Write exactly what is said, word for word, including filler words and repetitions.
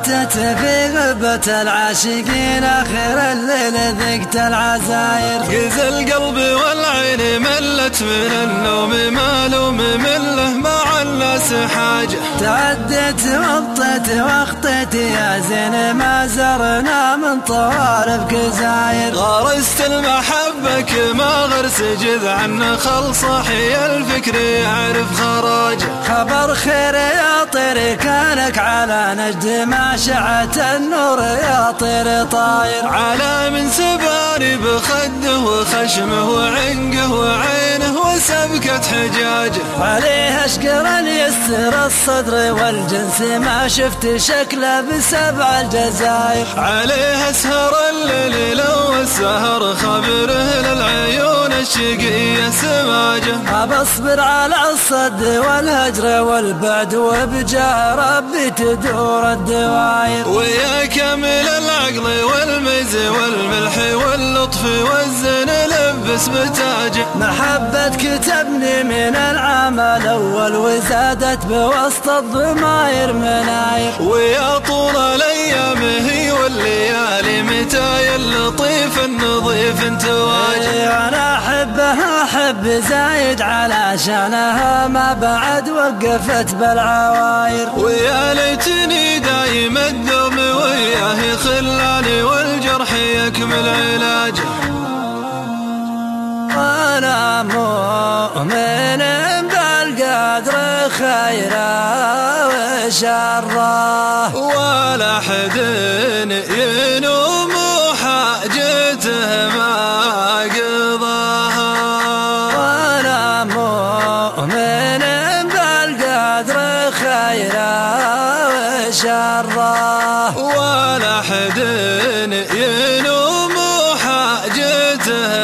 باتت في غبة العاشقين آخر الليل ذقت العزاير. قز القلب والعين ملت من النوم مالوم مله مع الناس حاجة. تعديت وبطيت واخطيت يا زين ما زرنا من طوارف جزاير. غرست المحبة كما غرس جذع خلص حي الفكر يعرف خراجه. خبر خير يا طير كانك على نجد ما شعت النور يا طير طاير. على من سباني بخده وخشمه وعنقه وعينه وسبكة حجاجه. عليه اشقر يسر الصدر والجنس ما شفت شكله بسبع الجزاير. عليه اسهر الليل لو السهر خبره للعيون الشقية سماجه. أبصبر على الصد والهجر والبعد وبجاه ربي تدور الدواير. ويا كامل العقل والميز والملح واللطف والزن لبس بتاجه. محبتك تبني من العام الأول وزادت بوسط الضماير مناير. ويا طول الأيام هي والليالي متى اللطيف النظيف تواجه. أنا أحبها أحب زايد علشانها ما بعد وقفت بالعواير. ويا ليتني دايم الدوم وياه خلاني والجرح يكمل علاجه. أنا مؤمن بالقدر خيره وشره ولا حد ينوم حاجته ما قضاها. وأنا مؤمن بالقدر خيره وشره ولا حد ينوم حاجته